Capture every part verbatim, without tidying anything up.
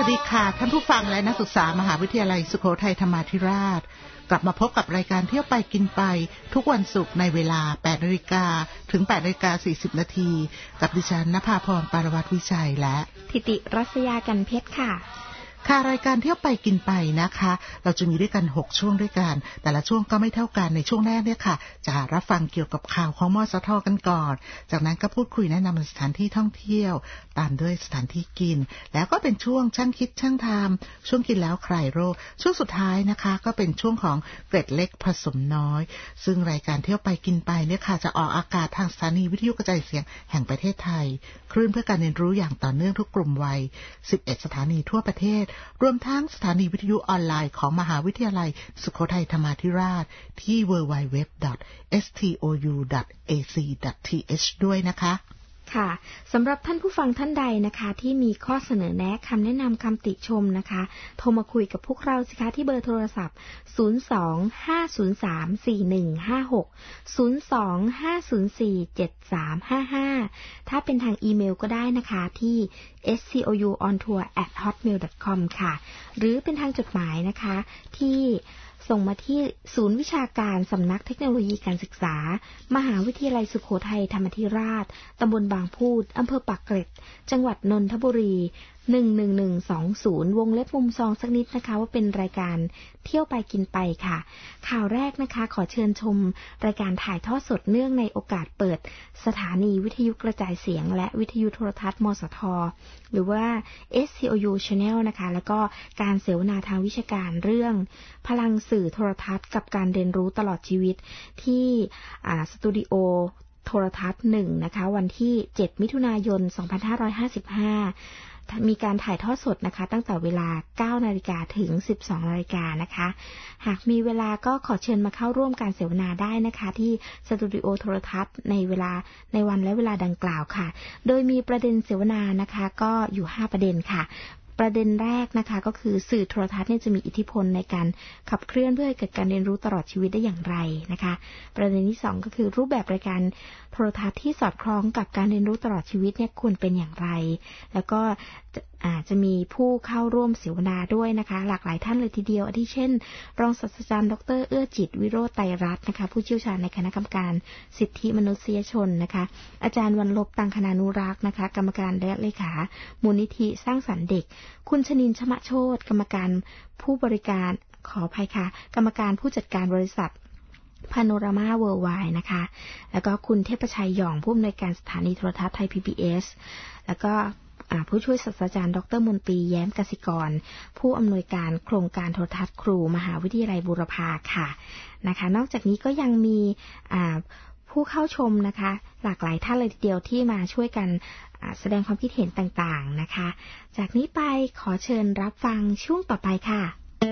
ดีค่ะท่านผู้ฟังและนักศึกษามหาวิทยาลัยสุโขทัยธรรมาธิราชกลับมาพบกับรายการเที่ยวไปกินไปทุกวันศุกร์ในเวลา แปดนาฬิกา ถึง แปดนาฬิกาสี่สิบ นาทีกับดิฉันณภาพร ปารวัตรวิชัยและธิติรัศยากันเพชรค่ะค่ะรายการเที่ยวไปกินไปนะคะเราจะมีด้วยกันหกช่วงด้วยกันแต่ละช่วงก็ไม่เท่ากันในช่วงแรกเนี่ยค่ะจะรับฟังเกี่ยวกับข่าวของมสทกันก่อนจากนั้นก็พูดคุยแนะนำสถานที่ท่องเที่ยวตามด้วยสถานที่กินแล้วก็เป็นช่วงช่างคิดช่างทำช่วงกินแล้วคลายโรคช่วงสุดท้ายนะคะก็เป็นช่วงของเกร็ดเล็กผสมน้อยซึ่งรายการเที่ยวไปกินไปเนี่ยค่ะจะออกอากาศทางสถานีวิทยุกระจายเสียงแห่งประเทศไทยคลื่นเพื่อการเรียนรู้อย่างต่อเนื่องทุกกลุ่มวัยสิบเอ็ดสถานีทั่วประเทศรวมทั้งสถานีวิทยุออนไลน์ของมหาวิทยาลัยสุโขทัยธรรมาธิราชที่ ดับเบิลยู ดับเบิลยู ดับเบิลยู ดอท เอส ที โอ ยู ดอท เอ ซี ดอท ที เอช ด้วยนะคะค่ะสำหรับท่านผู้ฟังท่านใดนะคะที่มีข้อเสนอแนะคำแนะนำคำติชมนะคะโทรมาคุยกับพวกเราสิคะที่เบอร์โทรศัพท์ศูนย์ สอง ห้า ศูนย์ สาม สี่ หนึ่ง ห้า หก ศูนย์ สอง ห้า ศูนย์ สี่ เจ็ด สาม ห้า ห้าถ้าเป็นทางอีเมลก็ได้นะคะที่ เอส ซี โอ ยู ออน ทัวร์ แอท ฮอตเมล ดอท คอม ค่ะหรือเป็นทางจดหมายนะคะที่ส่งมาที่ศูนย์วิชาการสำนักเทคโนโลยีการศึกษามหาวิทยาลัยสุโขทัยธรรมาธิราชตำบลบางพูดอำเภอปากเกร็ดจังหวัดนนทบุรีหนึ่ง หนึ่ง หนึ่ง สอง ศูนย์วงเล็บมุมซองสักนิดนะคะว่าเป็นรายการเที่ยวไปกินไปค่ะข่าวแรกนะคะขอเชิญชมรายการถ่ายทอดสดเนื่องในโอกาสเปิดสถานีวิทยุกระจายเสียงและวิทยุโทรทัศน์มสทหรือว่า เอส ซี โอ ยู Channel นะคะแล้วก็การเสวนาทางวิชาการเรื่องพลังสื่อโทรทัศน์กับการเรียนรู้ตลอดชีวิตที่สตูดิโอโทรทัศน์หนึ่งนะคะวันที่เจ็ดมิถุนายนสองพันห้าร้อยห้าสิบห้ามีการถ่ายทอดสดนะคะตั้งแต่เวลา เก้านาฬิกา ถึง สิบสองนาฬิกานะคะหากมีเวลาก็ขอเชิญมาเข้าร่วมการเสวนาได้นะคะที่สตูดิโอโทรทัศน์ในเวลาในวันและเวลาดังกล่าวค่ะโดยมีประเด็นเสวนานะคะก็อยู่ห้าประเด็นค่ะประเด็นแรกนะคะก็คือสื่อโทรทัศน์เนี่ยจะมีอิทธิพลในการขับเคลื่อนเพื่อให้เกิดการเรียนรู้ตลอดชีวิตได้อย่างไรนะคะประเด็นที่สองก็คือรูปแบบรายการโทรทัศน์ที่สอดคล้องกับการเรียนรู้ตลอดชีวิตเนี่ยควรเป็นอย่างไรแล้วก็อาจจะมีผู้เข้าร่วมเสวนาด้วยนะคะหลากหลายท่านเลยทีเดียวอาทิเช่นรองศาสตราจารย์ดรเอื้อจิตวิโรจน์ไตรรัตน์นะคะผู้เชี่ยวชาญในคณะกรรมการสิทธิมนุษยชนนะคะอาจารย์วรรลบตังคณานุรักษ์นะคะกรรมการและเลขามูลนิธิสร้างสรรค์เด็กคุณชนินทร์ชมโชติกรรมการผู้บริการขออภัยค่ะกรรมการผู้จัดการบริษัทพาโนรามาเวิลด์ไวด์นะคะแล้วก็คุณเทพชัยหย่องผู้อำนวยการสถานีโทรทัศน์ไทย พี บี เอส แล้วก็ผู้ช่วยศาสตราจารย์ดรมนตรีแย้มกสิกรผู้อำนวยการโครงการโทรทัศน์ครูมหาวิทยาลัยบูรพาค่ะนะคะนอกจากนี้ก็ยังมีผู้เข้าชมนะคะหลากหลายท่านเลยทีเดียวที่มาช่วยกันแสดงความคิดเห็นต่างๆนะคะจากนี้ไปขอเชิญรับฟังช่วงต่อไปค่ะ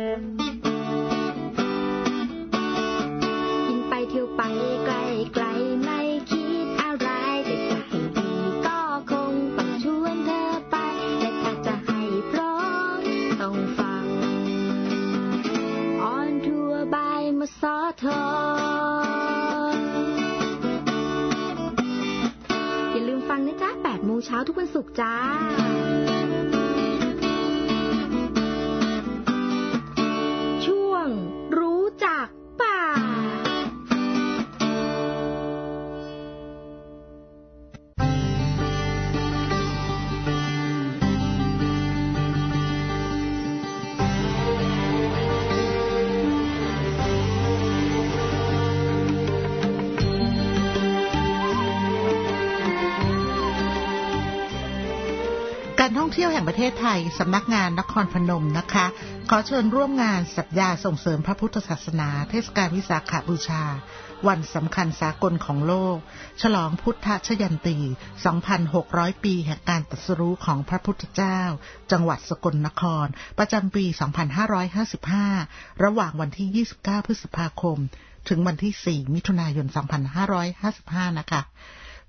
กินไปเที่ยวไปไกลไกลไม่คิดอะไรแต่จะให้ดีก็คงต้องชวนเธอไปแต่ถ้าจะให้พร้อมต้องฟังออนทัวร์บายมสทอย่าลืมฟังนะจ๊ะแปดโมงเช้าทุกวันศุกร์จ้าช่วงรู้จักป่าการท่องเที่ยวแห่งประเทศไทยสำนักงานนครพนมนะคะขอเชิญร่วมงานสัปดาห์ส่งเสริมพระพุทธศาสนาเทศกาลวิสาขบูชาวันสำคัญสากลของโลกฉลองพุทธชยันตี สองพันหกร้อย ปีแห่งการตรัสรู้ของพระพุทธเจ้าจังหวัดสกลนครประจำปี สองพันห้าร้อยห้าสิบห้า ระหว่างวันที่ ยี่สิบเก้า พฤษภาคมถึงวันที่ สี่ มิถุนายน สองพันห้าร้อยห้าสิบห้า นะคะ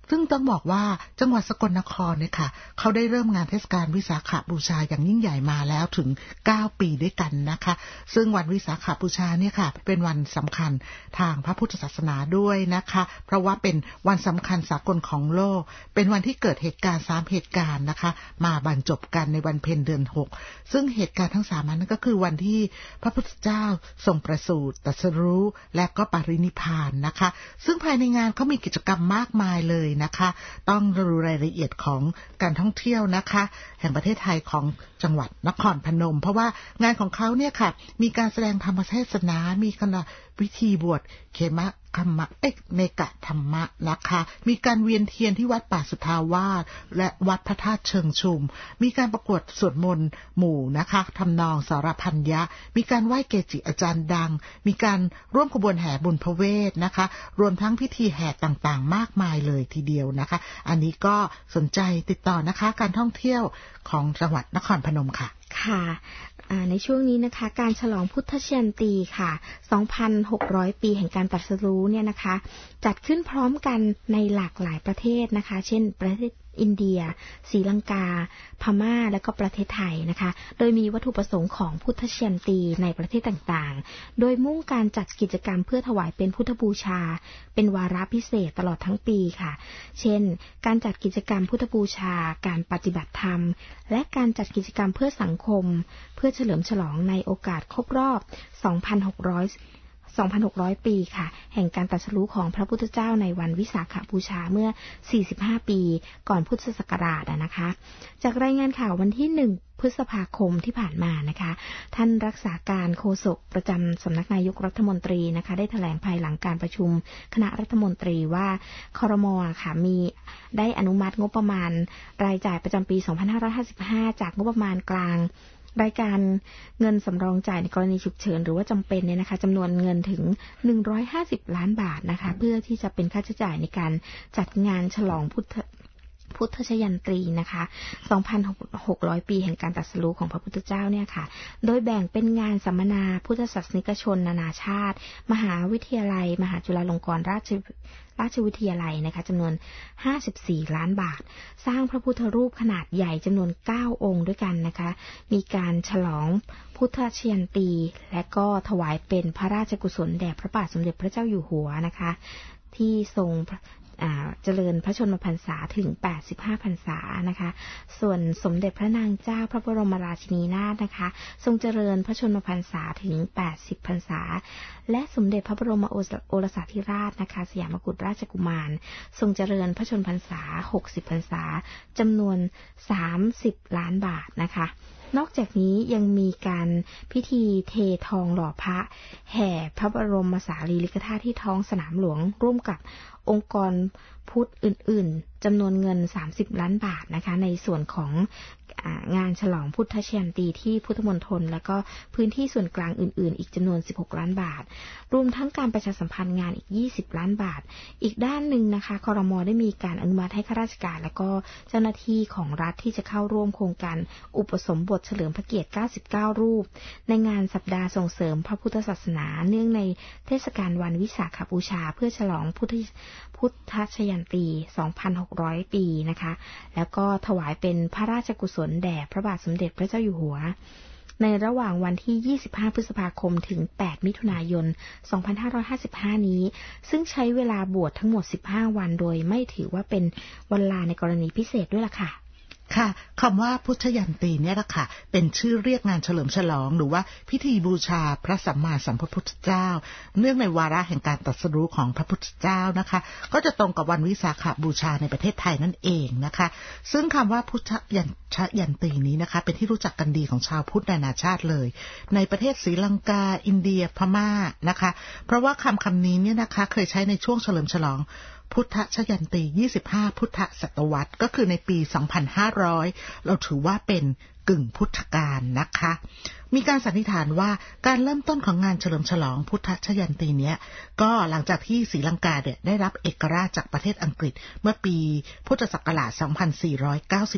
ซึ่งต้องบอกว่าจังหวัดสกลนครเนี่ยค่ะเขาได้เริ่มงานเทศกาลวิสาขบูชาอย่างยิ่งใหญ่มาแล้วถึงเก้าปีด้วยกันนะคะซึ่งวันวิสาขบูชาเนี่ยค่ะเป็นวันสำคัญทางพระพุทธศาสนาด้วยนะคะเพราะว่าเป็นวันสำคัญสากลของโลกเป็นวันที่เกิดเหตุการณ์สามเหตุการณ์นะคะมาบรรจบกันในวันเพ็ญเดือนหกซึ่งเหตุการณ์ทั้งสามนั้นก็คือวันที่พระพุทธเจ้าทรงประสูติตรัสรู้และก็ปรินิพพานนะคะซึ่งภายในงานเขามีกิจกรรมมากมายเลยนะคะต้องดูรายละเอียดของการท่องเที่ยวนะคะแห่งประเทศไทยของจังหวัดนครพนมเพราะว่างานของเขาเนี่ยค่ะมีการแสดงธรรมเทศนามีคณะวิธีบวชเขมะธรรมะเอกเมกะธรรมะนะคะมีการเวียนเทียนที่วัดป่าสุทาวาสและวัดพระธาตุเชิงชุมมีการประกวดสวดมนต์หมู่นะคะทำนองสารพันยะมีการไหว้เกจิอาจารย์ดังมีการร่วมขบวนแห่บุญพเวทนะคะรวมทั้งพิธีแห่ต่างๆมากมายเลยทีเดียวนะคะอันนี้ก็สนใจติดต่อนะคะการท่องเที่ยวของจังหวัดนครพนมค่ะค่ะในช่วงนี้นะคะการฉลองพุทธชยันตีค่ะ สองพันหกร้อย ปีแห่งการตรัสรู้เนี่ยนะคะจัดขึ้นพร้อมกันในหลากหลายประเทศนะคะเช่นประเทศอินเดียศรีลังกาพม่าและก็ประเทศไทยนะคะโดยมีวัตถุประสงค์ของพุทธชยันตีในประเทศต่างๆโดยมุ่งการจัดกิจกรรมเพื่อถวายเป็นพุทธบูชาเป็นวาระพิเศษตลอดทั้งปีค่ะเช่นการจัดกิจกรรมพุทธบูชาการปฏิบัติธรรมและการจัดกิจกรรมเพื่อสังคมเพื่อเฉลิมฉลองในโอกาสครบรอบ สองพันหกร้อยสองพันหกร้อย ปีค่ะแห่งการตรัสรู้ของพระพุทธเจ้าในวันวิสาขบูชาเมื่อสี่สิบห้าปีก่อนพุทธศักราชนะคะจากรายงานข่าววันที่หนึ่งพฤษภาคมที่ผ่านมานะคะท่านรักษาการโฆษกประจำสำนักนายกรัฐมนตรีนะคะได้แถลงภายหลังการประชุมคณะรัฐมนตรีว่าครม.ค่ะมีได้อนุมัติงบประมาณรายจ่ายประจำปีสองพันห้าร้อยห้าสิบห้าจากงบประมาณกลางรายการเงินสำรองจ่ายในกรณีฉุกเฉินหรือว่าจำเป็นเนี่ยนะคะจำนวนเงินถึงหนึ่งร้อยห้าสิบล้านบาทนะคะเพื่อที่จะเป็นค่าใช้จ่ายในการจัดงานฉลองพุทธพุทธชยันตรีนะคะ สองพันหกร้อย ปีแห่งการตรัสรู้ของพระพุทธเจ้าเนี่ยค่ะโดยแบ่งเป็นงานสัมมนาพุทธศาสนิกชนนานาชาติมหาวิทยาลัยมหาจุฬาลงกรณราชราชวิทยาลัยนะคะจำนวนห้าสิบสี่ล้านบาทสร้างพระพุทธรูปขนาดใหญ่จำนวนเก้าองค์ด้วยกันนะคะมีการฉลองพุทธชยันตีและก็ถวายเป็นพระราชกุศลแด่พระบาทสมเด็จพระเจ้าอยู่หัวนะคะที่ทรงเจริญพระชนมพรรษาถึงแปดสิบห้าพรรษานะคะส่วนสมเด็จพระนางเจ้าพระบรมราชินีนาถนะคะทรงเจริญพระชนมพรรษาถึงแปดสิบพรรษาและสมเด็จพระบรมโอรสาธิราชนะคะสยามกุฎราชกุมารทรงเจริญพระชนมพรรษาหกสิบพรรษาจำนวนสามสิบล้านบาทนะคะนอกจากนี้ยังมีการพิธีเททองหล่อพระแห่พระบรมสารีริกธาตุที่ท้องสนามหลวงร่วมกับองค์กรพุทธอื่นๆจำนวนเงินสามสิบล้านบาทนะคะในส่วนของงานฉลองพุทธชยันตีที่พุทธมณฑลและก็พื้นที่ส่วนกลางอื่นๆอีกจำนวนสิบหกล้านบาทรวมทั้งการประชาสัมพันธ์งานอีกยี่สิบล้านบาทอีกด้านหนึ่งนะคะครม.ได้มีการอนุมัติให้ข้าราชการและก็เจ้าหน้าที่ของรัฐที่จะเข้าร่วมโครงการอุปสมบทเฉลิมพระเกียรติเก้าสิบเก้ารูปในงานสัปดาห์ส่งเสริมพระพุทธศาสนาเนื่องในเทศกาลวันวิสาขบูชาเพื่อฉลองพุทธพุทธชยันตี สองพันหกร้อย ปีนะคะแล้วก็ถวายเป็นพระราชกุศลแด่พระบาทสมเด็จพระเจ้าอยู่หัวในระหว่างวันที่ยี่สิบห้าพฤษภาคมถึงแปดมิถุนายนสองพันห้าร้อยห้าสิบห้านี้ซึ่งใช้เวลาบวชทั้งหมดสิบห้าวันโดยไม่ถือว่าเป็นวันลาในกรณีพิเศษด้วยล่ะค่ะค่ะคำว่าพุทธยันตีเนี่ยละค่ะเป็นชื่อเรียกงานเฉลิมฉลองหรือว่าพิธีบูชาพระสัมมาสัมพุทธเจ้าเนื่องในวาระแห่งการตรัสรู้ของพระพุทธเจ้านะคะก็จะตรงกับวันวิสาขบูชาในประเทศไทยนั่นเองนะคะซึ่งคำว่าพุทธยันตีนี้นะคะเป็นที่รู้จักกันดีของชาวพุทธนานาชาติเลยในประเทศศรีลังกาอินเดียพม่านะคะเพราะว่าคำคำนี้เนี่ยนะคะเคยใช้ในช่วงเฉลิมฉลองพุทธชยันตียี่สิบห้าพุทธศตวรรษก็คือในปี สองพันห้าร้อย เราถือว่าเป็นกึ่งพุทธกาลนะคะมีการสันนิษฐานว่าการเริ่มต้นของงานเฉลิมฉลองพุทธชยันตีเนี้ยก็หลังจากที่ศรีลังกาเนี่ยได้รับเอกราชจากประเทศอังกฤษเมื่อปีพุทธศักราช สองพันสี่ร้อยเก้าสิบเอ็ด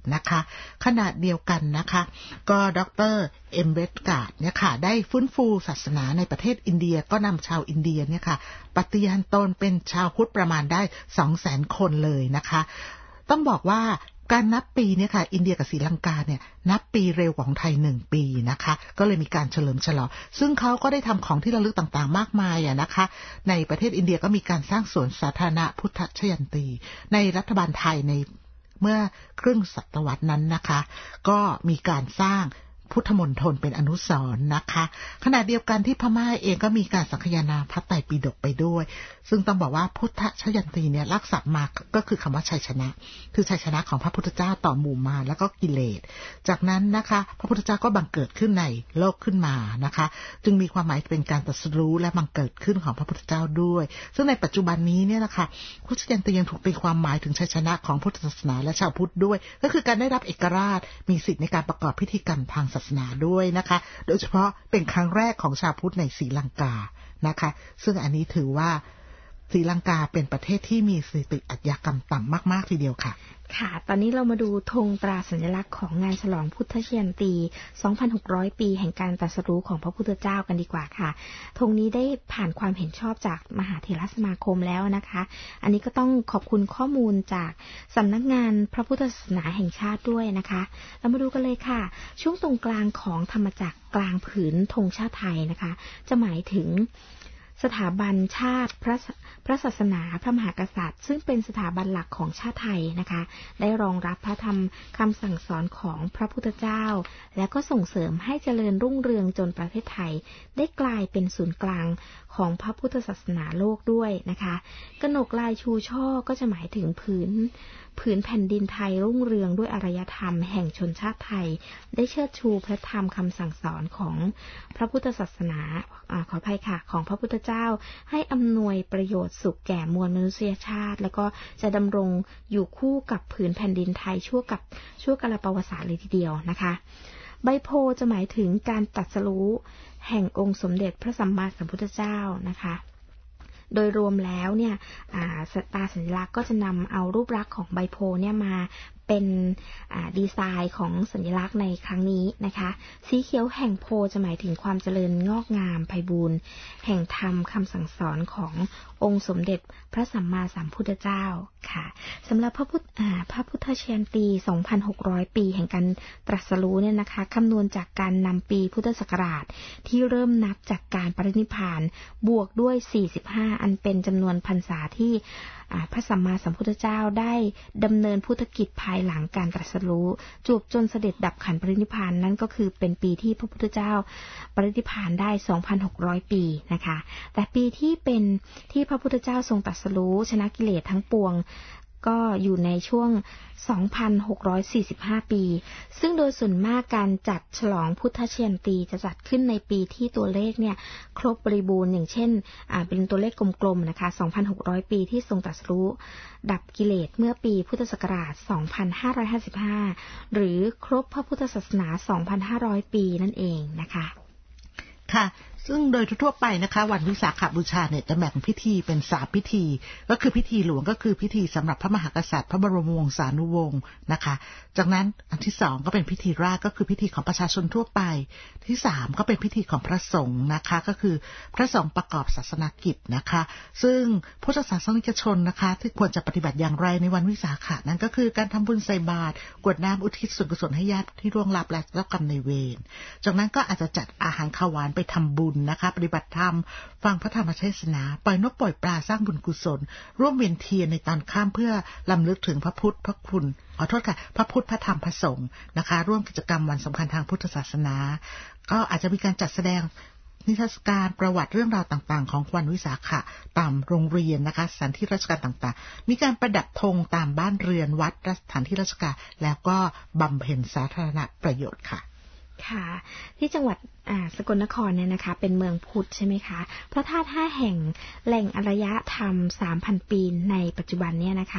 นะคะขณะเดียวกันนะคะก็ดร.เอ็มเวสการ์ดเนี่ยค่ะได้ฟื้นฟูศาสนาในประเทศอินเดียก็นำชาวอินเดียเนี่ยค่ะปฏิญาณตนเป็นชาวพุทธประมาณได้ สองแสน คนเลยนะคะต้องบอกว่าการนับปีเนี่ยค่ะอินเดียกับศรีลังกาเนี่ยนับปีเร็วกว่าของไทยหนึ่งปีนะคะก็เลยมีการเฉลิมฉลองซึ่งเขาก็ได้ทำของที่ระลึกต่างๆมากมายอ่ะนะคะในประเทศอินเดียก็มีการสร้างสวนสาธารณะพุทธชยันตีในรัฐบาลไทยในเมื่อครึ่งศตวรรษนั้นนะคะก็มีการสร้างพุทธมณฑลเป็นอนุสรณ์นะคะขณะเดียวกันที่พม่าเองก็มีการสังคายนาพระไตรปิฎกไปด้วยซึ่งต้องบอกว่าพุทธชยันตีเนี่ยลักษณะมาก็คือคำว่าชัยชนะคือชัยชนะของพระพุทธเจ้าต่อหมู่มารแล้วก็กิเลสจากนั้นนะคะพระพุทธเจ้าก็บังเกิดขึ้นในโลกขึ้นมานะคะจึงมีความหมายเป็นการตรัสรู้และบังเกิดขึ้นของพระพุทธเจ้าด้วยซึ่งในปัจจุบันนี้เนี่ยนะคะพุทธชยันตียังถูกตีความหมายถึงชัยชนะของพุทธศาสนาและชาวพุทธด้วยก็คือการได้รับเอกราชมีสิทธิในการประกอบพิธีกรรมทางศาสนาด้วยนะคะโดยเฉพาะเป็นครั้งแรกของชาวพุทธในศรีลังกานะคะซึ่งอันนี้ถือว่าศรีลังกาเป็นประเทศที่มีสถิติอาชญากรรมต่ำมากๆทีเดียวค่ะค่ะตอนนี้เรามาดูธงตราสัญลักษณ์ของงานฉลองพุทธชยันตี สองพันหกร้อย ปีแห่งการตรัสรู้ของพระพุทธเจ้ากันดีกว่าค่ะธงนี้ได้ผ่านความเห็นชอบจากมหาเถรสมาคมแล้วนะคะอันนี้ก็ต้องขอบคุณข้อมูลจากสำนักงานพระพุทธศาสนาแห่งชาติด้วยนะคะเรามาดูกันเลยค่ะช่วงตรงกลางของธรรมจักรกลางผืนธงชาติไทยนะคะจะหมายถึงสถาบันชาติพระพระศาสนาพระมหากษัตริย์ซึ่งเป็นสถาบันหลักของชาติไทยนะคะได้รองรับพระธรรมคำสั่งสอนของพระพุทธเจ้าและก็ส่งเสริมให้เจริญรุ่งเรืองจนประเทศไทยได้กลายเป็นศูนย์กลางของพระพุทธศาสนาโลกด้วยนะคะกนกลายชูช่อก็จะหมายถึงผืนผืนแผ่นดินไทยรุ่งเรืองด้วยอารยธรรมแห่งชนชาติไทยได้เชิดชูพระธรรมคำสั่งสอนของพระพุทธศาสนาอ่าขออภัยค่ะของพระพุทธเจ้าให้อำนวยประโยชน์สุขแก่มวลมนุษยชาติแล้วก็จะดำรงอยู่คู่กับผืนแผ่นดินไทยชั่วกับชั่วกาลประวัติศาสตร์เลยทีเดียวนะคะใบโพจะหมายถึงการตรัสรู้แห่งองค์สมเด็จพระสัมมาสัมพุทธเจ้านะคะโดยรวมแล้วเนี่ยตราสัญลักษณ์ก็จะนำเอารูปลักษณ์ของใบโพเนี่ยมาเป็นดีไซน์ของสัญลักษณ์ในครั้งนี้นะคะสีเขียวแห่งโพจะหมายถึงความเจริญงอกงามไพบูลย์แห่งธรรมคำสั่งสอนขององค์สมเด็จพระสัมมาสัมพุทธเจ้าค่ะสำหรับพระพุทธพระพุทธชยันตี สองพันหกร้อย ปีแห่งการตรัสรู้เนี่ยนะคะคำนวณจากการนำปีพุทธศักราชที่เริ่มนับจากการปรินิพพานบวกด้วยสี่สิบห้าอันเป็นจำนวนพรรษาที่พระสัมมาสัมพุทธเจ้าได้ดำเนินพุทธกิจภายหลังการตรัสรู้จูบจนเสด็จดับขันธ์ปรินิพพานนั่นก็คือเป็นปีที่พระพุทธเจ้าปรินิพพานได้ สองพันหกร้อย ปีนะคะแต่ปีที่เป็นที่พระพุทธเจ้าทรงตรัสรู้ชนะกิเลสทั้งปวงก็อยู่ในช่วง สองพันหกร้อยสี่สิบห้า ปีซึ่งโดยส่วนมากการจัดฉลองพุทธชยันตีจะจัดขึ้นในปีที่ตัวเลขเนี่ยครบบริบูรณ์อย่างเช่นอ่าเป็นตัวเลขกลมๆนะคะ สองพันหกร้อย ปีที่ทรงตรัสรู้ดับกิเลสเมื่อปีพุทธศักราช สองพันห้าร้อยห้าสิบห้า หรือครบพระพุทธศาสนา สองพันห้าร้อย ปีนั่นเองนะคะค่ะซึ่งโดยทั่วไปนะคะวันวิสาขบูชาเนี่ยจะแบ่งพิธีเป็นสามพิธีก็คือพิธีหลวงก็คือพิธีสำหรับพระมหากษัตริย์พระบรมวงศานุวงศ์นะคะจากนั้นอันที่สองก็เป็นพิธีราชก็คือพิธีของประชาชนทั่วไปที่สามก็เป็นพิธีของพระสงฆ์นะคะก็คือพระสงฆ์ประกอบศาสนกิจนะคะซึ่งพุทธศาสนิกชนนะคะที่ควรจะปฏิบัติอย่างไรในวันวิสาขะนั้นก็คือการทำบุญใส่บาตรกรวดน้ำอุทิศส่วนกุศลให้ญาติที่ร่วงลับและเจ้ากรรมนายเวรจากนั้นก็อาจจะจัดอาหารข้าวหวานไปทำบุญนะคะปฏิบัติธรรมฟังพระธรรมเทศนาปล่อยนกปล่อยปลาสร้างบุญกุศลร่วมเวียนเทียนในตอนค่ำเพื่อรำลึกถึงพระพุทธพระคุณขอโทษค่ะพระพุทธพระธรรมพระสงฆ์นะคะร่วมกิจกรรมวันสำคัญทางพุทธศาสนาก็อาจจะมีการจัดแสดงนิทรรศการประวัติเรื่องราวต่างๆของวันวิสาขะตามโรงเรียนนะคะสถานที่ราชการต่างๆมีการประดับธงตามบ้านเรือนวัดสถานที่ราชการแล้วก็บำเพ็ญสาธารณประโยชน์ค่ะค่ะที่จังหวัดสกลนครเนี่ยนะคะเป็นเมืองพุทธใช่ไหมคะพระธาตุห้าแห่งแหล่งอารยธรรม สามพัน ปีในปัจจุบันเนี่ยนะคะ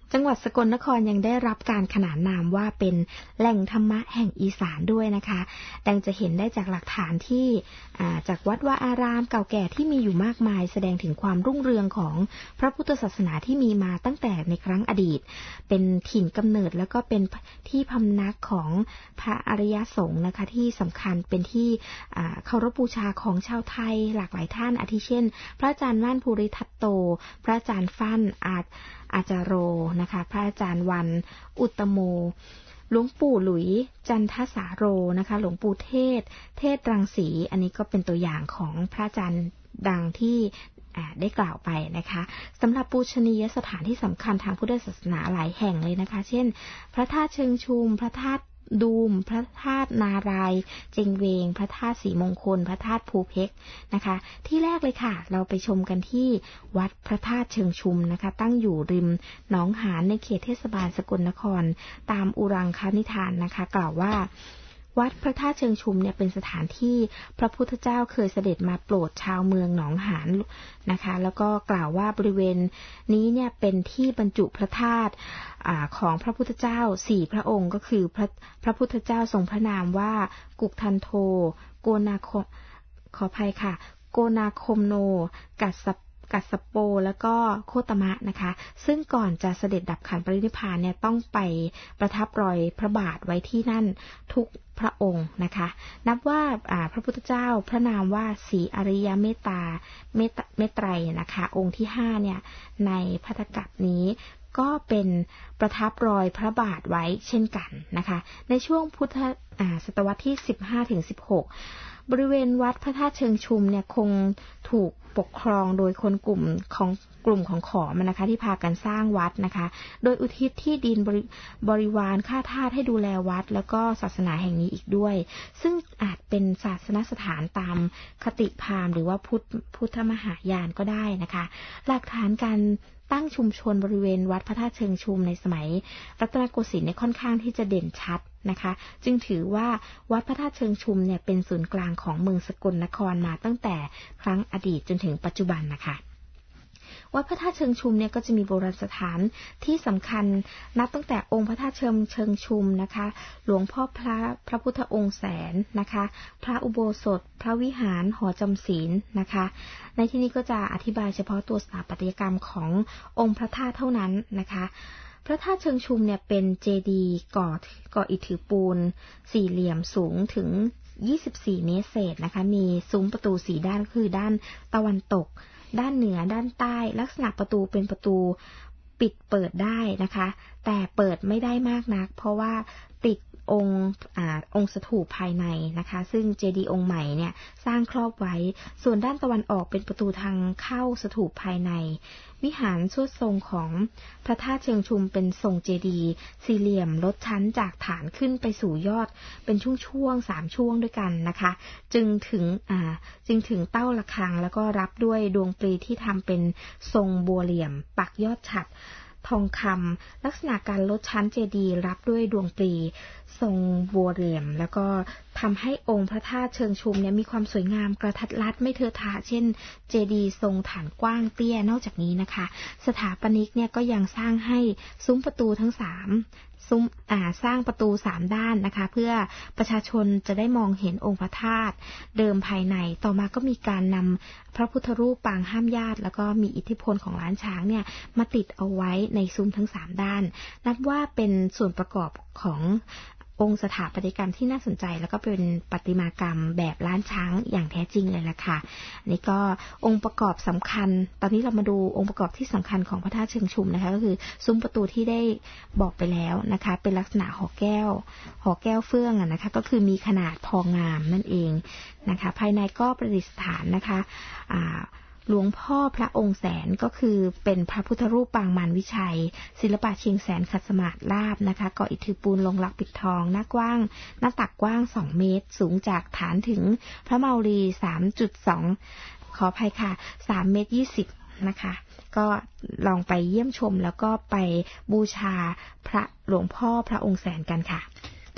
จังหวัดสกลนครยังได้รับการขนานนามว่าเป็นแหล่งธรรมะแห่งอีสานด้วยนะคะดังจะเห็นได้จากหลักฐานที่จากวัดวาอารามเก่าแก่ที่มีอยู่มากมายแสดงถึงความรุ่งเรืองของพระพุทธศาสนาที่มีมาตั้งแต่ในครั้งอดีตเป็นถิ่นกำเนิดแล้วก็เป็นที่พำนักของพระอริยสงฆ์นะคะที่สำคัญเป็นที่เคารพบูชาของชาวไทยหลากหลายท่านอาทิเช่นพระอาจารย์ว่านภูริทัตโตพระอาจารย์ฟั่นอาจอาจารโรนะคะพระอาจารย์วันอุตตโมหลวงปู่หลุยจันทสาโรนะคะหลวงปู่เทศเทศรังสีอันนี้ก็เป็นตัวอย่างของพระอาจารย์ดังที่ได้กล่าวไปนะคะสำหรับปูชนียสถานที่สำคัญทางพุทธศาสนาหลายแห่งเลยนะคะเช่นพระธาตุเชิงชุมพระธาตุดูมพระธาตุนารายเจงเวงพระธาตุศรีมงคลพระธาตุภูเพกนะคะที่แรกเลยค่ะเราไปชมกันที่วัดพระธาตุเชิงชุมนะคะตั้งอยู่ริมหนองหานในเขตเทศบาลสกลนครตามอุรังคนิทานนะคะกล่าวว่าวัดพระธาตุเชิงชุมเนี่ยเป็นสถานที่พระพุทธเจ้าเคยเสด็จมาโปรดชาวเมืองหนองหานนะคะแล้วก็กล่าวว่าบริเวณนี้เนี่ยเป็นที่บรรจุพระธาตุของพระพุทธเจ้าสี่พระองค์ก็คือพระพระพุทธเจ้าทรงพระนามว่ากุกทันโทโกนาคขออภัยค่ะโกนาคมโนกัสสกัสสโปแล้วก็โคตมะนะคะซึ่งก่อนจะเสด็จดับขันปรินิพพานเนี่ยต้องไปประทับรอยพระบาทไว้ที่นั่นทุกพระองค์นะคะนับว่าพระพุทธเจ้าพระนามว่าศรีอริยเมตตาเมตเมตไตรนะคะองค์ที่ห้าเนี่ยในภัตตกัปนี้ก็เป็นประทับรอยพระบาทไว้เช่นกันนะคะในช่วงพุทธศตวรรษที่ สิบห้าถึงสิบหก บริเวณวัดพระธาตุเชิงชุมเนี่ยคงถูกปกครองโดยคนกลุ่มของกลุ่มของขอมนะคะที่พากันสร้างวัดนะคะโดยอุทิศที่ดินบริบริวารข้าทาสให้ดูแลวัดแล้วก็ศาสนาแห่งนี้อีกด้วยซึ่งอาจเป็นศาสนสถานตามคติพราหมณ์หรือว่าพุทธพุทธมหายานก็ได้นะคะหลักฐานการตั้งชุมชนบริเวณวัดพระธาตุเชิงชุมในสมัยรัตนโกสินทร์เนี่ยค่อนข้างที่จะเด่นชัดนะคะจึงถือว่าวัดพระธาตุเชิงชุมเนี่ยเป็นศูนย์กลางของเมืองสกลนครมาตั้งแต่ครั้งอดีตจนถึงปัจจุบันนะคะวัดพระธาตุเชิงชุมเนี่ยก็จะมีโบราณสถานที่สำคัญนับตั้งแต่องค์พระธาตุเชิงเชิงชุมนะคะหลวงพ่อพระพระพุทธองค์แสนนะคะพระอุโบสถพระวิหารหอจำศีลนะคะในที่นี้ก็จะอธิบายเฉพาะตัวสถาปัตยกรรมขององค์พระธาตุเท่านั้นนะคะพระธาตุเชิงชุมเนี่ยเป็นเจดีย์ก่อก่ออิฐถือปูนสี่เหลี่ยมสูงถึงยี่สิบสี่เมตรเศษนะคะมีซุ้มประตูสี่ด้านก็คือด้านตะวันตกด้านเหนือด้านใต้ลักษณะประตูเป็นประตูปิดเปิดได้นะคะแต่เปิดไม่ได้มากนักเพราะว่าติดองค์อ่าองค์สถูปภายในนะคะซึ่งเจดีย์องค์ใหม่เนี่ยสร้างครอบไว้ส่วนด้านตะวันออกเป็นประตูทางเข้าสถูปภายในวิหารสวดทรงของพระธาตุเชิงชุมเป็นทรงเจดีย์สี่เหลี่ยมลดชั้นจากฐานขึ้นไปสู่ยอดเป็นช่วงๆสามช่วงด้วยกันนะคะจึงถึงอ่าจึงถึงเต้าระฆังแล้วก็รับด้วยดวงปรีที่ทำเป็นทรงบัวเหลี่ยมปักยอดฉัตรทองคำลักษณะการลดชั้นเจดีย์รับด้วยดวงปรีทรงบัวเหลี่ยมแล้วก็ทำให้องค์พระธาตุเชิงชุมเนี่ยมีความสวยงามกระทัดรัดไม่เทอะทะเช่นเจดีย์ทรงฐานกว้างเตี้ยนอกจากนี้นะคะสถาปนิกเนี่ยก็ยังสร้างให้ซุ้มประตูทั้งสามซุ้มอ่าสร้างประตูสามด้านนะคะเพื่อประชาชนจะได้มองเห็นองค์พระธาตุเดิมภายในต่อมาก็มีการนำพระพุทธรูปปางห้ามญาติแล้วก็มีอิทธิพลของล้านช้างเนี่ยมาติดเอาไว้ในซุ้มทั้งสามด้านนับว่าเป็นส่วนประกอบขององค์สถาปัตยกรรมที่น่าสนใจแล้วก็เป็นประติมากรรมแบบล้านช้างอย่างแท้จริงเลยล่ะค่ะนี่ก็องค์ประกอบสำคัญตอนนี้เรามาดูองค์ประกอบที่สำคัญของพระธาตุเชิงชุมนะคะก็คือซุ้มประตูที่ได้บอกไปแล้วนะคะเป็นลักษณะหอแก้วหอแก้วเฟื่องนะคะก็คือมีขนาดพองามนั่นเองนะคะภายในก็ประดิษฐานนะคะอ่าหลวงพ่อพระองค์แสนก็คือเป็นพระพุทธรูปปางมารวิชัยศิลปะเชียงแสนขัดสมาธิลาภนะคะก่ออิฐถือปูนลงลักปิดทองหน้ากว้างหน้าตักกว้างสองเมตรสูงจากฐานถึงพระเมารี สามจุดสอง ขออภัยค่ะสามเมตรยี่สิบนะคะก็ลองไปเยี่ยมชมแล้วก็ไปบูชาพระหลวงพ่อพระองค์แสนกันค่ะค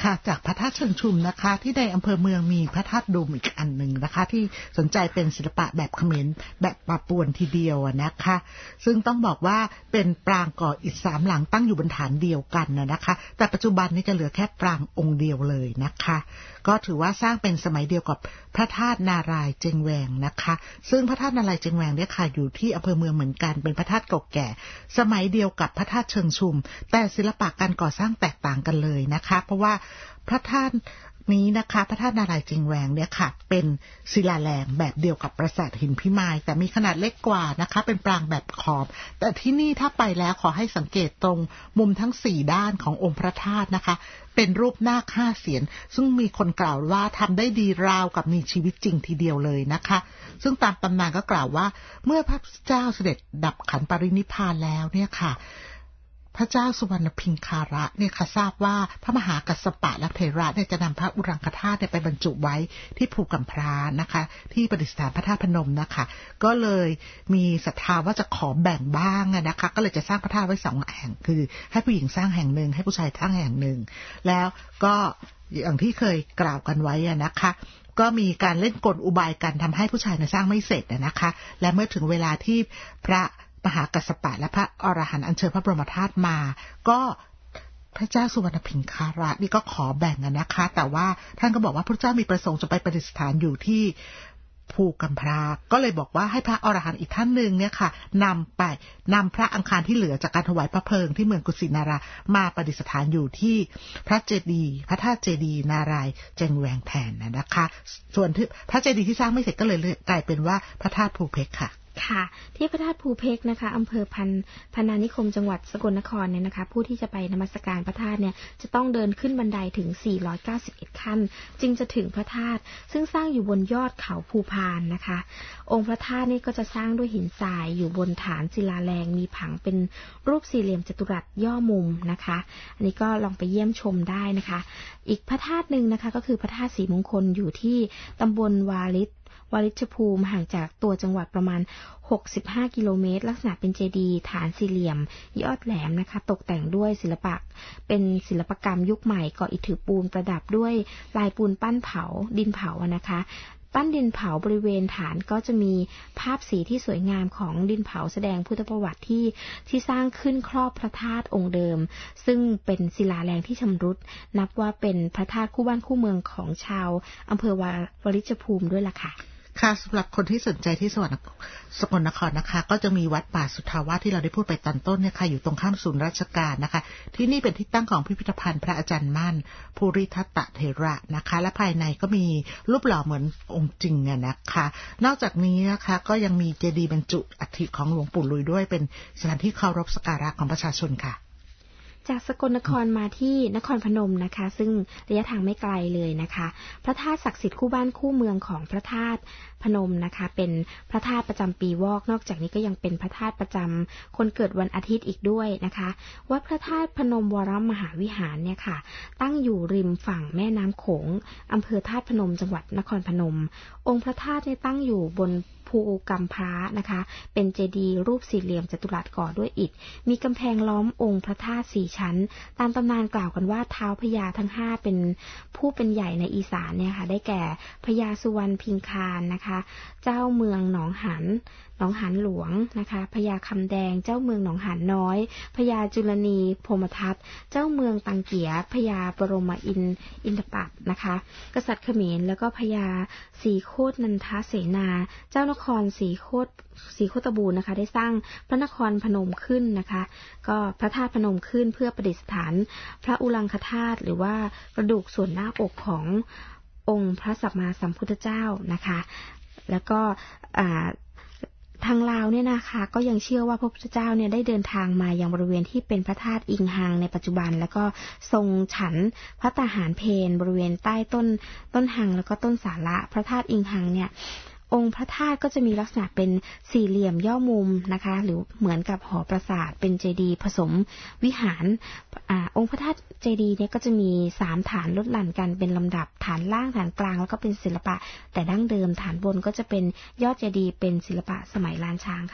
ค่ะจากพระธาตุเชิงชุมนะคะที่ในอำเภอเมืองมีพระธาตุดุมอีกอันหนึ่งนะคะที่สนใจเป็นศิลปะแบบเขมรแบบปะปวนทีเดียวนะคะซึ่งต้องบอกว่าเป็นปรางก่ออิฐสามหลังตั้งอยู่บนฐานเดียวกันนะคะแต่ปัจจุบันนี้จะเหลือแค่ปรางองค์เดียวเลยนะคะก็ถือว่าสร้างเป็นสมัยเดียวกับพระธาตุนารายณ์เจงแวงนะคะซึ่งพระธาตุนารายณ์เจงแวงเนี่ยค่ะอยู่ที่อำเภอเมืองเหมือนกันเป็นพระธาตุเก่าแก่สมัยเดียวกับพระธาตุเชิงชุมแต่ศิลปะการก่อสร้างแตกต่างกันเลยนะคะเพราะว่าพระธาตุนี้นะคะพระธาตุนารายณ์เจงแวงเนี่ยค่ะเป็นศิลาแรงแบบเดียวกับปราสาทหินพิมายแต่มีขนาดเล็กกว่านะคะเป็นปรางแบบขอบแต่ที่นี่ถ้าไปแล้วขอให้สังเกตตรงมุมทั้งสี่ด้านขององค์พระธาตุนะคะเป็นรูปนาคห้าเสียนซึ่งมีคนกล่าวว่าทำได้ดีราวกับมีชีวิตจริงทีเดียวเลยนะคะซึ่งตามตำนานก็กล่าวว่าเมื่อพระเจ้าเสด็จดับขันปรินิพพานแล้วเนี่ยค่ะพระเจ้าสุวรรณพิงคาระเนี่ยค่ะทราบว่าพระมหากัสสปะและเถระเนี่ยจะนำพระอุรังคธาตุไปบรรจุไว้ที่ภูกัมพร้านะคะที่ประดิษฐานพระธาตุพนมนะคะก็เลยมีศรัทธาว่าจะขอแบ่งบ้างนะคะก็เลยจะสร้างพระธาตุไว้สองแห่งคือให้ผู้หญิงสร้างแห่งหนึ่งให้ผู้ชายสร้างแห่งหนึ่งแล้วก็อย่างที่เคยกล่าวกันไว้นะคะก็มีการเล่นกลอุบายกันทำให้ผู้ชายสร้างไม่เสร็จนะคะและเมื่อถึงเวลาที่พระมหากัสสปะและพระอรหันต์อัญเชิญพระบรมธาตุมาก็พระเจ้าสุวรรณพิงคาระนี่ก็ขอแบ่งนะคะแต่ว่าท่านก็บอกว่าพระเจ้ามีประสงค์จะไปประดิษฐานอยู่ที่ภูกัมพร้าก็เลยบอกว่าให้พระอรหันต์อีกท่านหนึ่งเนี่ยค่ะนำไปนำพระอังคารที่เหลือจากการถวายพระเพลิงที่เมืองกุสินารามาประดิษฐานอยู่ที่พระเจดีย์พระธาตุเจดีย์นารายณ์เจงแวงแทนนะคะส่วนพระเจดีย์ที่สร้างไม่เสร็จก็เลยกลายเป็นว่าพระธาตุภูเพกค่ะค่ะที่พระธาตุภูเพกนะคะอำเภอพันพนานิคมจังหวัดสกลนครเนี่ยนะคะผู้ที่จะไปนมัสการพระธาตุเนี่ยจะต้องเดินขึ้นบันไดถึงสี่ร้อยเก้าสิบเอ็ดขั้นจึงจะถึงพระธาตุซึ่งสร้างอยู่บนยอดเขาภูพานนะคะองค์พระธาตุนี่ก็จะสร้างด้วยหินทรายอยู่บนฐานศิลาแรงมีผังเป็นรูปสี่เหลี่ยมจัตุรัสย่อมุมนะคะอันนี้ก็ลองไปเยี่ยมชมได้นะคะอีกพระธาตุนึงนะคะก็คือพระธาตุศรีมงคลอยู่ที่ตำบลวาริศวาริชภูมิห่างจากตัวจังหวัดประมาณหกสิบห้ากิโลเมตรลักษณะเป็นเจดีย์ฐานสี่เหลี่ยมยอดแหลมนะคะตกแต่งด้วยศิลปะเป็นศิลปกรรมยุคใหม่ก่ออิฐถือปูนประดับด้วยลายปูนปั้นเผาดินเผานะคะปั้นดินเผาบริเวณฐานก็จะมีภาพสีที่สวยงามของดินเผาแสดงพุทธประวัติที่ที่สร้างขึ้นครอบพระธาตุองค์เดิมซึ่งเป็นศิลาแรงที่ชำรุดนับว่าเป็นพระธาตุคู่บ้านคู่เมืองของชาวอำเภอวาริชภูมิด้วยล่ะค่ะค่ะสำหรับคนที่สนใจที่สกลนครนะคะก็จะมีวัดป่าสุทธาวาสที่เราได้พูดไปตอนต้นเนี่ยค่ะอยู่ตรงข้ามศูนย์ราชการนะคะที่นี่เป็นที่ตั้งของพิพิธภัณฑ์พระอาจารย์มั่นภูริทัตตเถระนะคะและภายในก็มีรูปหล่อเหมือนองค์จริงอ่ะนะคะนอกจากนี้นะคะก็ยังมีเจดีย์บรรจุอัฐิของหลวงปู่ลุยด้วยเป็นสถานที่เคารพสักการะของประชาชนค่ะจากสกลนครมาที่นครพนมนะคะซึ่งระยะทางไม่ไกลเลยนะคะพระธาตุศักดิ์สิทธิ์คู่บ้านคู่เมืองของพระธาตุพนมนะคะเป็นพระธาตุประจำปีวอกนอกจากนี้ก็ยังเป็นพระธาตุประจำคนเกิดวันอาทิตย์อีกด้วยนะคะวัดพระธาตุพนมวรมหาวิหารเนี่ยค่ะตั้งอยู่ริมฝั่งแม่น้ำโขงอำเภอธาตุพนมจังหวัดนครพนมองค์พระธาตุเนี่ยตั้งอยู่บนภูกัมพร้านะคะเป็นเจดีย์รูปสี่เหลี่ยมจัตุรัสก่อด้วยอิฐมีกำแพงล้อมองค์พระธาตุสี่ชั้นตามตำนานกล่าวกันว่าท้าวพญาทั้งห้าเป็นผู้เป็นใหญ่ในอีสานเนี่ยค่ะได้แก่พญาสุวรรณพิงคารนะคะเจ้าเมืองหนองหันหนองหันหลวงนะคะพญาคำแดงเจ้าเมืองหนองหันน้อยพญาจุลนีพรหมทัตเจ้าเมืองตังเกียพญาบรมอินอินทปัตนะคะกษัตริย์เขมรแล้วก็พญาศรีโคตนันทเสนาเจ้านครศรีโคตศรีโคตบูรณ์นะคะได้สร้างพระนครพนมขึ้นนะคะก็พระธาตุพนมขึ้นเพื่อประดิษฐานพระอุรังคธาตุหรือว่ากระดูกส่วนหน้าอกขององค์พระสัมมาสัมพุทธเจ้านะคะแล้วก็ทางลาวเนี่ยนะคะก็ยังเชื่อว่าพระพุทธเจ้าเนี่ยได้เดินทางมายังบริเวณที่เป็นพระธาตุอิงหังในปัจจุบันแล้วก็ทรงฉันพระตาหารเพลบริเวณใต้ต้นต้นหังแล้วก็ต้นสาระพระธาตุอิงหังเนี่ยองค์พระธาตุก็จะมีลักษณะเป็นสี่เหลี่ยมย่อมุมนะคะหรือเหมือนกับหอปราสาทเป็นเจดีย์ผสมวิหารอ่าองค์พระธาตุเจดีย์เนี่ยก็จะมีสามฐานลดหลั่นกันเป็นลำดับฐานล่างฐานกลางแล้วก็เป็นศิลปะแต่ดั้งเดิมฐานบนก็จะเป็นยอดเจดีย์เป็นศิลปะสมัยล้านช้างค่ะ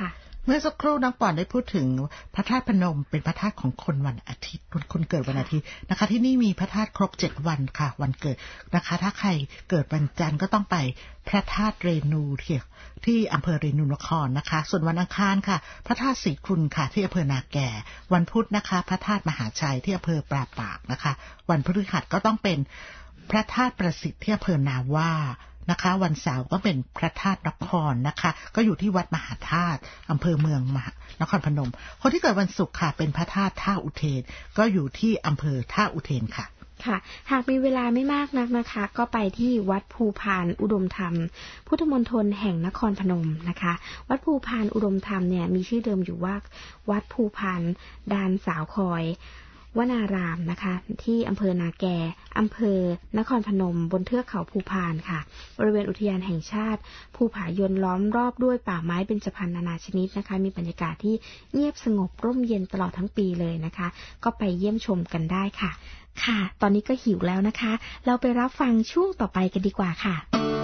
เมื่อสักครู่นักปอนได้พูดถึงพระธาตุพนมเป็นพระธาตุของคนวันอาทิตย์คนเกิดวันอาทิตย์นะคะที่นี่มีพระธาตุครบเจ็ดวันค่ะวันเกิดนะคะถ้าใครเกิดวันจันทร์ก็ต้องไปพระธาตุเรนูที่ที่อำเภอเรนูนครนะคะส่วนวันอังคารค่ะพระธาตุศรีคุณค่ะที่อำเภอนาแก่วันพุธนะคะพระธาตุมหาชัยที่อำเภอปราปากนะคะวันพฤหัสก็ต้องเป็นพระธาตุประสิทธิ์ที่อำเภอนาว่านะคะวันเสาร์ก็เป็นพระธาตุนครนะคะก็อยู่ที่วัดมหาธาตุอำเภอเมืองมหานครพนมคนที่เกิดวันศุกร์ค่ะเป็นพระธาตุท่าอุเทนก็อยู่ที่อำเภอท่าอุเทนค่ะค่ะหากมีเวลาไม่มากนักนะคะก็ไปที่วัดภูพานอุดมธรรมพุทธมณฑลแห่งนครพนมนะคะวัดภูพานอุดมธรรมเนี่ยมีชื่อเดิมอยู่ว่าวัดภูพานดานสาวคอยวนารามนะคะที่อำเภอนาแกอำเภอนครพนมบนเทือกเขาภูพานค่ะบริเวณอุทยานแห่งชาติภูผายนล้อมรอบด้วยป่าไม้เบญจพรรณนานาชนิดนะคะมีบรรยากาศที่เงียบสงบร่มเย็นตลอดทั้งปีเลยนะคะก็ไปเยี่ยมชมกันได้ค่ะค่ะตอนนี้ก็หิวแล้วนะคะเราไปรับฟังช่วงต่อไปกันดีกว่าค่ะ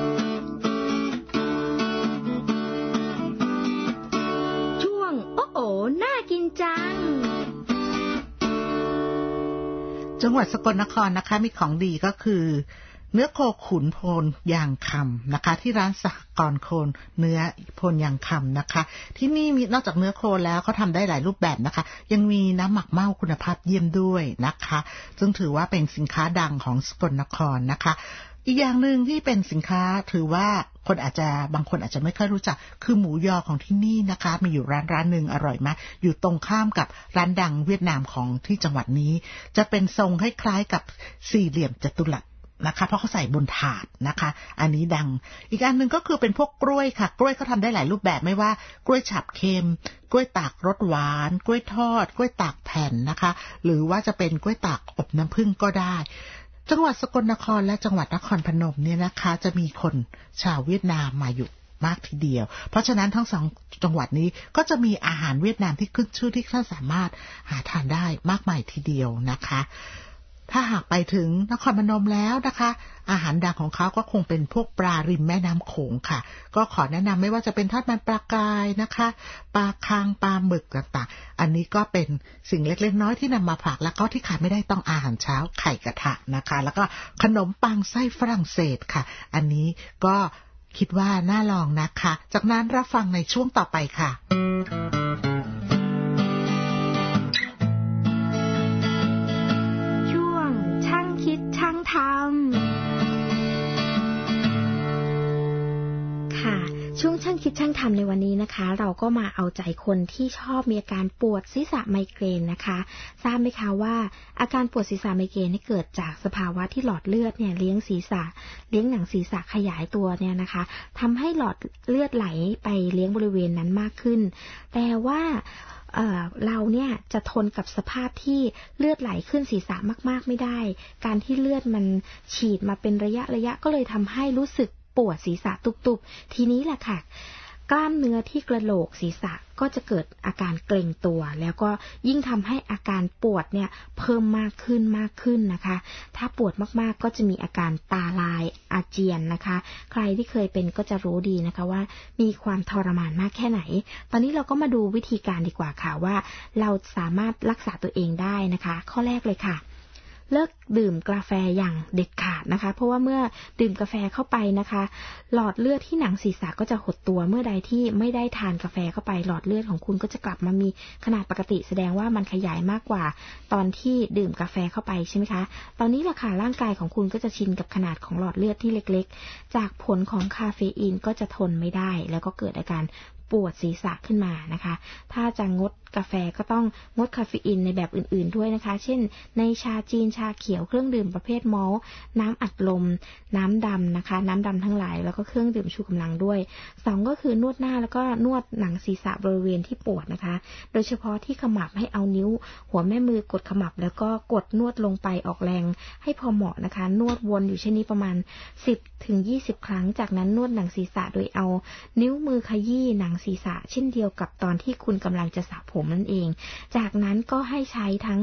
ช่วงโอ้โอ๋น่ากินจังจังหวัดสกลนครนะคะมีของดีก็คือเนื้อโคขุนพลยางคำนะคะที่ร้านสหกรณ์โคนเนื้อพลยางคำนะคะที่นี่มีนอกจากเนื้อโคแล้วเขาทำได้หลายรูปแบบนะคะยังมีน้ำหมักเม่าคุณภาพเยี่ยมด้วยนะคะซึ่งถือว่าเป็นสินค้าดังของสกลนครนะคะอีกอย่างหนึ่งที่เป็นสินค้าถือว่าคนอาจจะบางคนอาจจะไม่ค่อยรู้จักคือหมูยอของที่นี่นะคะมีอยู่ร้านร้านหนึ่งอร่อยมากอยู่ตรงข้ามกับร้านดังเวียดนามของที่จังหวัดนี้จะเป็นทรงคล้ายๆกับสี่เหลี่ยมจัตุรัสนะคะเพราะเขาใส่บนถาดนะคะอันนี้ดังอีกอันนึงก็คือเป็นพวกกล้วยค่ะกล้วยเขาทำได้หลายรูปแบบไม่ว่ากล้วยฉับเค็มกล้วยตากรสหวานกล้วยทอดกล้วยตากแผ่นนะคะหรือว่าจะเป็นกล้วยตากอบน้ำผึ้งก็ได้จังหวัดสกลนครและจังหวัดนครพนมเนี่ยนะคะจะมีคนชาวเวียดนามมาอยู่มากทีเดียวเพราะฉะนั้นทั้งสองจังหวัดนี้ก็จะมีอาหารเวียดนามที่ขึ้นชื่อที่ท่านสามารถหาทานได้มากมายทีเดียวนะคะถ้าหากไปถึงนครพนมแล้วนะคะอาหารดังของเขาก็คงเป็นพวกปลาริมแม่น้ำโขงค่ะก็ขอแนะนำไม่ว่าจะเป็นทอดมันปลากายนะคะปลาคางปลาหมึกต่างๆอันนี้ก็เป็นสิ่งเล็กๆน้อยที่นำมาฝากแล้วก็ที่ขาดไม่ได้ต้องอาหารเช้าไข่กระทะนะคะแล้วก็ขนมปังไส้ฝรั่งเศสค่ะอันนี้ก็คิดว่าน่าลองนะคะจากนั้นรับฟังในช่วงต่อไปค่ะช่วงช่างคิดช่างทำในวันนี้นะคะเราก็มาเอาใจคนที่ชอบมีอาการปวดศีรษะไมเกรนนะคะทราบไหมคะว่าอาการปวดศีรษะไมเกรนนี่เกิดจากสภาวะที่หลอดเลือดเนี่ยเลี้ยงศีรษะเลี้ยงหนังศีรษะขยายตัวเนี่ยนะคะทำให้หลอดเลือดไหลไปเลี้ยงบริเวณนั้นมากขึ้นแต่ว่าเอ่อเราเนี่ยจะทนกับสภาพที่เลือดไหลขึ้นศีรษะมากๆไม่ได้การที่เลือดมันฉีดมาเป็นระยะระยะก็เลยทำให้รู้สึกปวดศีรษะตุบๆทีนี้แหละค่ะกล้ามเนื้อที่กระโหลกศีรษะก็จะเกิดอาการเกร็งตัวแล้วก็ยิ่งทำให้อาการปวดเนี่ยเพิ่มมากขึ้นมากขึ้นนะคะถ้าปวดมากๆก็จะมีอาการตาลายอาเจียนนะคะใครที่เคยเป็นก็จะรู้ดีนะคะว่ามีความทรมานมากแค่ไหนตอนนี้เราก็มาดูวิธีการดีกว่าค่ะว่าเราสามารถรักษาตัวเองได้นะคะข้อแรกเลยค่ะเลิกดื่มกาแฟอย่างเด็ดขาดนะคะเพราะว่าเมื่อดื่มกาแฟเข้าไปนะคะหลอดเลือดที่หนังศีรษะก็จะหดตัวเมื่อใดที่ไม่ได้ทานกาแฟเข้าไปหลอดเลือดของคุณก็จะกลับมามีขนาดปกติแสดงว่ามันขยายมากกว่าตอนที่ดื่มกาแฟเข้าไปใช่ไหมคะตอนนี้ราคาร่างกายของคุณก็จะชินกับขนาดของหลอดเลือดที่เล็กๆจากผลของคาเฟอีนก็จะทนไม่ได้แล้วก็เกิดอาการปวดศีรษะขึ้นมานะคะถ้าจะงดกาแฟก็ต้องงดคาเฟอีนในแบบอื่นๆด้วยนะคะเช่นในชาจีนชาเขียวเครื่องดื่มประเภทมอลต์น้ำอัดลมน้ำดำนะคะน้ำดำทั้งหลายแล้วก็เครื่องดื่มชูกำลังด้วยสองก็คือนวดหน้าแล้วก็นวดหนังศีรษะบริเวณที่ปวดนะคะโดยเฉพาะที่ขมับให้เอานิ้วหัวแม่มือกดขมับแล้วก็กดนวดลงไปออกแรงให้พอเหมาะนะคะนวดวนอยู่เช่นนี้ประมาณสิบถึงยี่สิบครั้งจากนั้นนวดหนังศีรษะโดยเอานิ้วมือขยี้หนังศีรษะเช่นเดียวกับตอนที่คุณกำลังจะสระผมนั่นเองจากนั้นก็ให้ใช้ทั้ง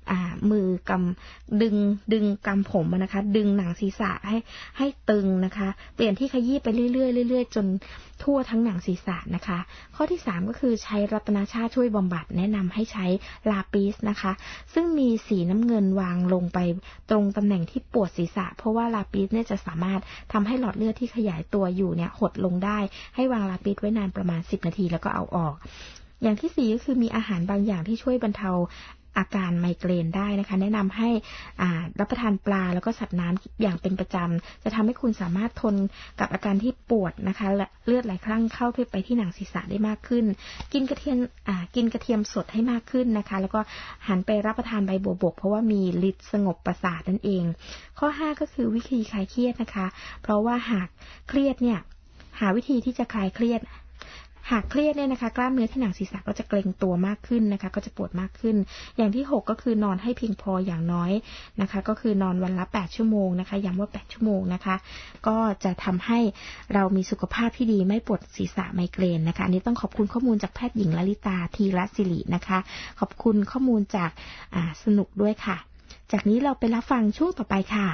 อ่ามือกำดึงดึงกำผมนะคะดึงหนังศีรษะให้ให้ตึงนะคะเปลี่ยนที่ขยี้ไปเรื่อยๆเรื่อยๆจนทั่วทั้งหนังศีรษะนะคะข้อที่สามก็คือใช้รัตนชาติช่วยบำบัดแนะนำให้ใช้ลาปิสนะคะซึ่งมีสีน้ำเงินวางลงไปตรงตำแหน่งที่ปวดศีรษะเพราะว่าลาปิสเนี่ยจะสามารถทำให้หลอดเลือดที่ขยายตัวอยู่เนี่ยหดลงได้ให้วางลาปิสไว้นานประมาณสิบนาทีแล้วก็เอาออกอย่างที่สี่ก็คือมีอาหารบางอย่างที่ช่วยบรรเทาอาการไมเกรนได้นะคะแนะนำให้อ่ารับประทานปลาแล้วก็สัตว์น้ำอย่างเป็นประจำจะทำให้คุณสามารถทนกับอาการที่ปวดนะคะและเลือดไหลคลั่งเข้าไปที่หนังศีรษะได้มากขึ้นกินกระเทียมอ่ากินกระเทียมสดให้มากขึ้นนะคะแล้วก็หันไปรับประทานใบบัวบกเพราะว่ามีฤทธิ์สงบประสาทนั่นเองข้อห้าก็คือวิธีคลายเครียดนะคะเพราะว่าหากเครียดเนี่ยหาวิธีที่จะคลายเครียดหากเครียดเนี่ยนะคะกล้ามเนื้อที่หนังศีรษะก็จะเกร็งตัวมากขึ้นนะคะก็จะปวดมากขึ้นอย่างที่หกก็คือนอนให้เพียงพออย่างน้อยนะคะก็คือนอนวันละแปดชั่วโมงนะคะย้ำว่าแปดชั่วโมงนะคะก็จะทำให้เรามีสุขภาพที่ดีไม่ปวดศีรษะไมเกรนนะคะอันนี้ต้องขอบคุณข้อมูลจากแพทย์หญิงลลิตาธีรศิรินะคะขอบคุณข้อมูลจากอ่าสนุกด้วยค่ะจากนี้เราไปรับฟังช่วงต่อไปค่ะ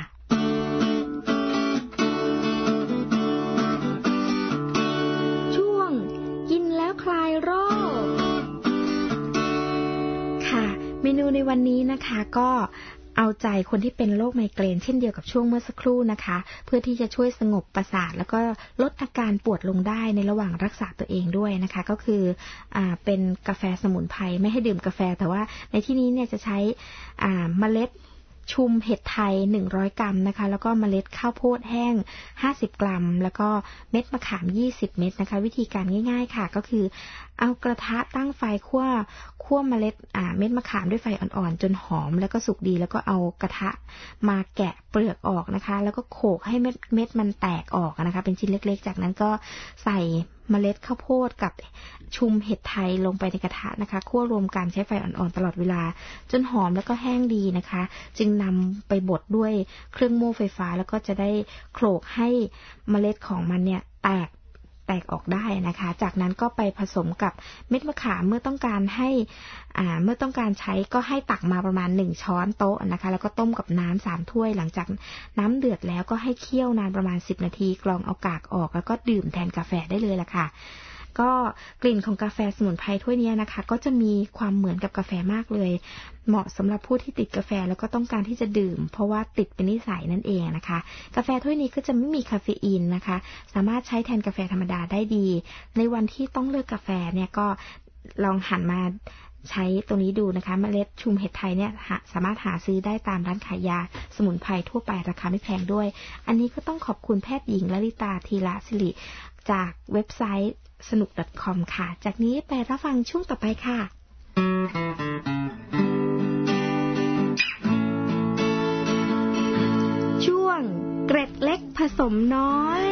คลายโรคค่ะเมนูในวันนี้นะคะก็เอาใจคนที่เป็นโรคไมเกรนเช่นเดียวกับช่วงเมื่อสักครู่นะคะเพื่อที่จะช่วยสงบประสาทแล้วก็ลดอาการปวดลงได้ในระหว่างรักษาตัวเองด้วยนะคะก็คืออ่าเป็นกาแฟสมุนไพรไม่ให้ดื่มกาแฟแต่ว่าในที่นี้เนี่ยจะใช้อ่าเมล็ดชุมเห็ดไทยหนึ่งร้อยกรัมนะคะแล้วก็เมล็ดข้าวโพดแห้งห้าสิบกรัมแล้วก็เม็ดมะขามยี่สิบเม็ดนะคะวิธีการง่ายๆค่ะก็คือเอากระทะตั้งไฟคั่วคั่วเมล็ดอ่าเม็ดมะขามด้วยไฟอ่อนๆจนหอมแล้วก็สุกดีแล้วก็เอากระทะมาแกะเปลือกออกนะคะแล้วก็โขลกให้เม็ดเม็ดมันแตกออกนะคะเป็นชิ้นเล็กๆจากนั้นก็ใส่เมล็ดข้าวโพดกับชุมเห็ดไทยลงไปในกระทะนะคะคั่วรวมกันใช้ไฟอ่อนๆตลอดเวลาจนหอมแล้วก็แห้งดีนะคะจึงนำไปบดด้วยเครื่องโม่ไฟฟ้าแล้วก็จะได้โขลกให้เมล็ดของมันเนี่ยแตกแตกออกได้นะคะจากนั้นก็ไปผสมกับเม็ดมะขามเมื่อต้องการให้อ่าเมื่อต้องการใช้ก็ให้ตักมาประมาณหนึ่งช้อนโต๊ะนะคะแล้วก็ต้มกับน้ำสามถ้วยหลังจากน้ำเดือดแล้วก็ให้เคี่ยวนานประมาณสิบนาทีกรองเอากากออกแล้วก็ดื่มแทนกาแฟได้เลยล่ะค่ะก็กลิ่นของกาแฟสมุนไพรถ้วยนี้นะคะก็จะมีความเหมือนกับกาแฟมากเลยเหมาะสำหรับผู้ที่ติดกาแฟแล้วก็ต้องการที่จะดื่มเพราะว่าติดเป็นนิสัยนั่นเองนะคะกาแฟถ้วยนี้ก็จะไม่มีคาเฟอีนนะคะสามารถใช้แทนกาแฟธรรมดาได้ดีในวันที่ต้องเลือกกาแฟเนี่ยก็ลองหันมาใช้ตัวนี้ดูนะคะเมล็ดชุมเห็ดไทยเนี่ยสามารถหาซื้อได้ตามร้านขายยาสมุนไพรทั่วไปราคาไม่แพงด้วยอันนี้ก็ต้องขอบคุณแพทย์หญิงลลิตาธีรศิริจากเว็บไซต์สนุก .com ค่ะจากนี้ไปรับฟังช่วงต่อไปค่ะช่วงเกร็ดเล็กผสมน้อย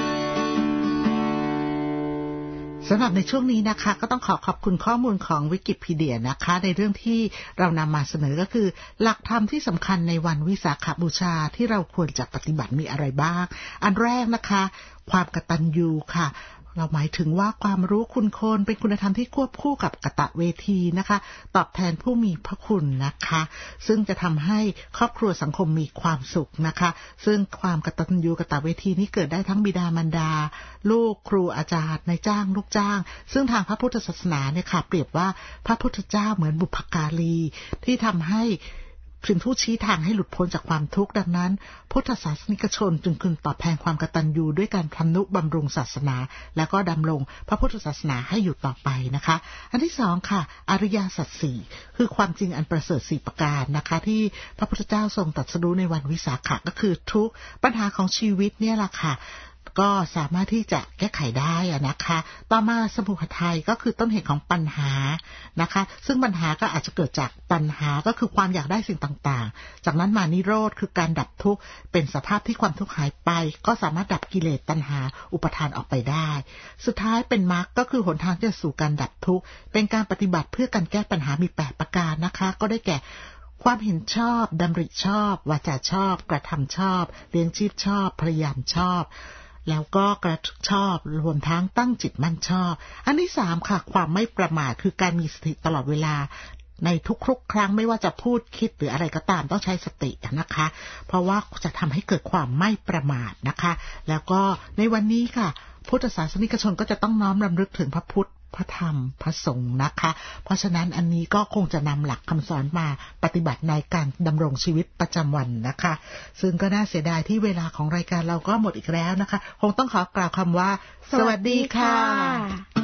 สำหรับในช่วงนี้นะคะก็ต้องขอขอบคุณข้อมูลของวิกิพีเดียนะคะในเรื่องที่เรานำมาเสนอก็คือหลักธรรมที่สำคัญในวันวิสาขบูชาที่เราควรจะปฏิบัติมีอะไรบ้างอันแรกนะคะความกตัญญูค่ะเราหมายถึงว่าความรู้คุณคนเป็นคุณธรรมที่ควบคู่กับกตเวทีนะคะตอบแทนผู้มีพระคุณนะคะซึ่งจะทำให้ครอบครัวสังคมมีความสุขนะคะซึ่งความกตัญญูกตเวทีนี้เกิดได้ทั้งบิดามารดาลูกครูอาจารย์นายจ้างลูกจ้างซึ่งทางพระพุทธศาสนาเนี่ยค่ะเปรียบว่าพระพุทธเจ้าเหมือนบุพการีที่ทำให้เป็นผู้ชี้ทางให้หลุดพ้นจากความทุกข์ดังนั้นพุทธศาสนิกชนจึงพึงตอบแทนความกตัญญูด้วยการทำนุบำรุงศาสนาแล้วก็ดำรงพระพุทธศาสนาให้อยู่ต่อไปนะคะอันที่สองค่ะอริยสัจสี่คือความจริงอันประเสริฐสี่ประการนะคะที่พระพุทธเจ้าทรงตรัสรู้ในวันวิสาขะก็คือทุกปัญหาของชีวิตเนี่ยแหละค่ะก็สามารถที่จะแก้ไขได้นะคะต่อมาสมุทัยก็คือต้นเหตุของปัญหานะคะซึ่งปัญหาก็อาจจะเกิดจากตัณหาก็คือความอยากได้สิ่งต่างๆจากนั้นมานิโรธคือการดับทุกข์เป็นสภาพที่ความทุกข์หายไปก็สามารถดับกิเลสตัณหาอุปทานออกไปได้สุดท้ายเป็นมรรคก็คือหนทางที่จะสู่การดับทุกข์เป็นการปฏิบัติเพื่อการแก้ปัญหามีแปดประการนะคะก็ได้แก่ความเห็นชอบดำริชอบวาจาชอบกระทำชอบเลี้ยงชีพชอบพยายามชอบแล้วก็กระชอบรวมทั้งตั้งจิตมั่นชอบอันที่สามค่ะความไม่ประมาทคือการมีสติตลอดเวลาในทุกๆครั้งไม่ว่าจะพูดคิดหรืออะไรก็ตามต้องใช้สตินะคะเพราะว่าจะทำให้เกิดความไม่ประมาทนะคะแล้วก็ในวันนี้ค่ะพุทธศาสนิกชนก็จะต้องน้อมรำลึกถึงพระพุทธพระธรรมพระสงฆ์นะคะเพราะฉะนั้นอันนี้ก็คงจะนำหลักคำสอนมาปฏิบัติในการดำรงชีวิตประจำวันนะคะซึ่งก็น่าเสียดายที่เวลาของรายการเราก็หมดอีกแล้วนะคะคงต้องขอกล่าวคำว่าสวัสดีค่ะ